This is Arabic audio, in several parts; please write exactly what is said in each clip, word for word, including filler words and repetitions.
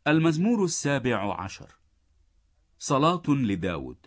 المزمور السابع عشر. صلاة لداود.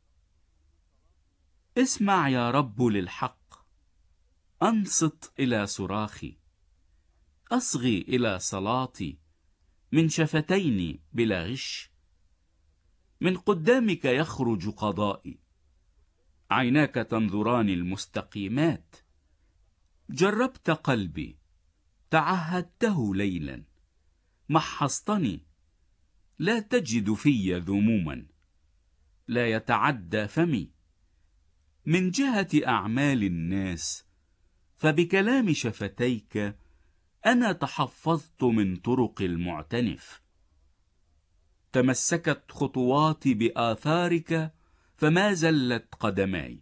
اسمع يا رب للحق، أنصت إلى صراخي، أصغي إلى صلاتي من شفتين بلا غش. من قدامك يخرج قضائي، عيناك تنظران المستقيمات. جربت قلبي، تعهدته ليلا، محصتني، لا تجد في ذموما. لا يتعدى فمي من جهة أعمال الناس، فبكلام شفتيك أنا تحفظت من طرق المعتنف. تمسكت خطواتي بآثارك فما زلت قدماي.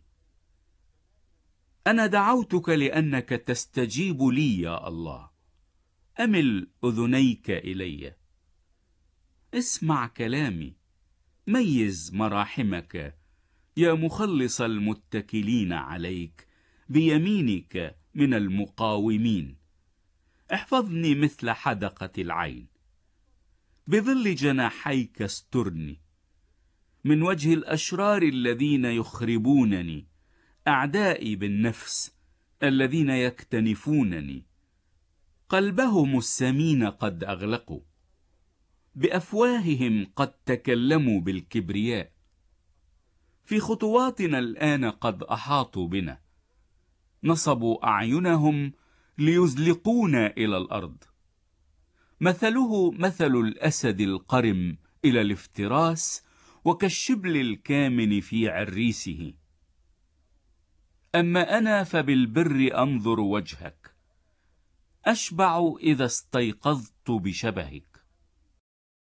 أنا دعوتك لأنك تستجيب لي يا الله، أمل أذنيك إلي. اسمع كلامي، ميز مراحمك يا مخلص المتكلين عليك بيمينك من المقاومين. احفظني مثل حدقة العين، بظل جناحيك استرني من وجه الأشرار الذين يخربونني، أعدائي بالنفس الذين يكتنفونني. قلبهم السمين قد أغلقوا، بأفواههم قد تكلموا بالكبرياء. في خطواتنا الآن قد أحاطوا بنا، نصبوا أعينهم ليزلقونا إلى الأرض. مثله مثل الأسد القرم إلى الافتراس، وكالشبل الكامن في عريسه. أما أنا فبالبر أنظر وجهك، أشبع إذا استيقظت بشبهك.